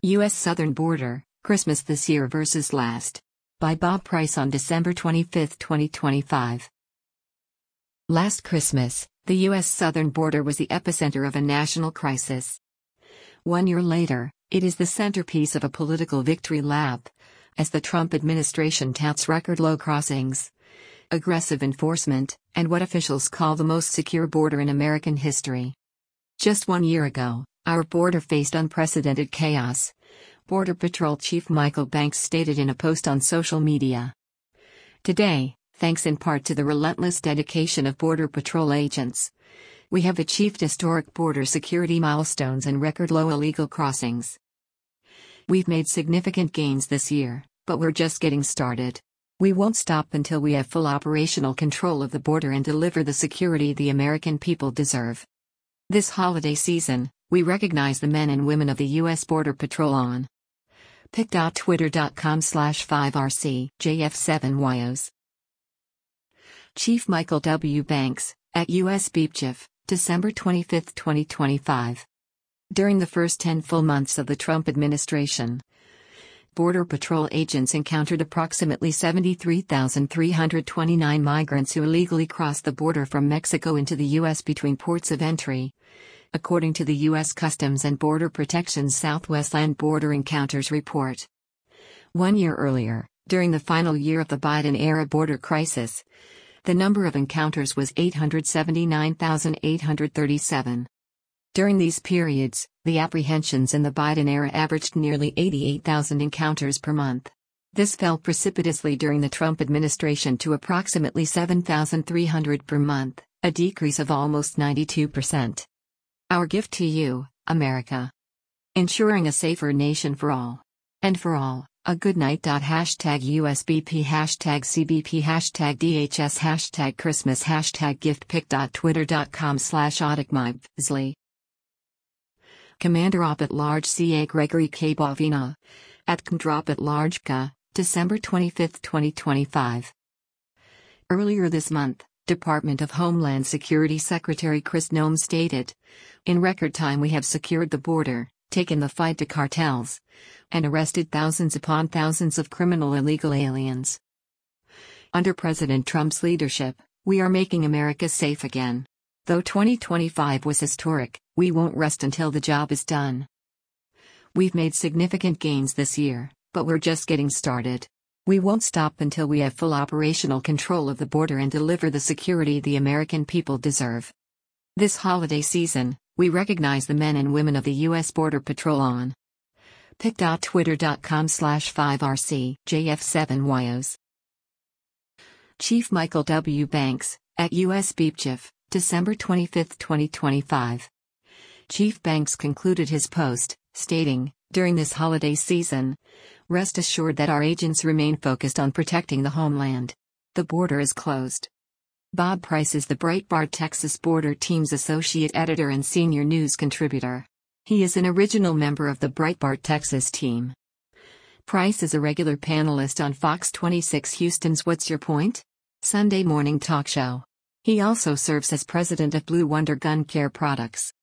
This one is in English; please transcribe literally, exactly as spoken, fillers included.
U S Southern Border, Christmas This Year versus Last. By Bob Price on December twenty-fifth, twenty twenty-five. Last Christmas, the U S southern border was the epicenter of a national crisis. One year later, it is the centerpiece of a political victory lap, as the Trump administration touts record low crossings, aggressive enforcement, and what officials call the most secure border in American history. Just one year ago, our border faced unprecedented chaos, Border Patrol Chief Michael Banks stated in a post on social media. Today, thanks in part to the relentless dedication of Border Patrol agents, we have achieved historic border security milestones and record low illegal crossings. We've made significant gains this year, but we're just getting started. We won't stop until we have full operational control of the border and deliver the security the American people deserve. This holiday season, we recognize the men and women of the U S Border Patrol on pic dot twitter dot com slash five R C J F seven Y Os. Chief Michael W. Banks, at U S B P J F, December twenty-fifth, twenty twenty-five. During the first ten full months of the Trump administration, Border Patrol agents encountered approximately seventy-three thousand three hundred twenty-nine migrants who illegally crossed the border from Mexico into the U S between ports of entry, according to the U S Customs and Border Protection's Southwest Land Border Encounters report. One year earlier, during the final year of the Biden-era border crisis, the number of encounters was eight hundred seventy-nine thousand eight hundred thirty-seven. During these periods, the apprehensions in the Biden era averaged nearly eighty-eight thousand encounters per month. This fell precipitously during the Trump administration to approximately seven thousand three hundred per month, a decrease of almost ninety-two percent. Our gift to you, America. Ensuring a safer nation for all. And for all, a good night. Hashtag U S B P, hashtag C B P, hashtag D H S, hashtag Christmas, hashtag gift pic dot twitter dot com slash audic. Commander Op at Large C A Gregory K. Bovina, at Comdr Op at Large C A, December twenty-fifth, twenty twenty-five. Earlier this month, Department of Homeland Security Secretary Chris Noem stated, "In record time we have secured the border, taken the fight to cartels, and arrested thousands upon thousands of criminal illegal aliens. Under President Trump's leadership, we are making America safe again. Though twenty twenty-five was historic, we won't rest until the job is done. We've made significant gains this year, but we're just getting started. We won't stop until we have full operational control of the border and deliver the security the American people deserve. This holiday season, we recognize the men and women of the U S Border Patrol on pic dot twitter dot com slash five R C J F seven Y Os. Chief Michael W. Banks, at U S B P J F, December twenty-fifth, twenty twenty-five. Chief Banks concluded his post, stating, "During this holiday season, rest assured that our agents remain focused on protecting the homeland. The border is closed." Bob Price is the Breitbart Texas Border Team's associate editor and senior news contributor. He is an original member of the Breitbart Texas team. Price is a regular panelist on Fox twenty-six Houston's What's Your Point? Sunday morning talk show. He also serves as president of Blue Wonder Gun Care Products.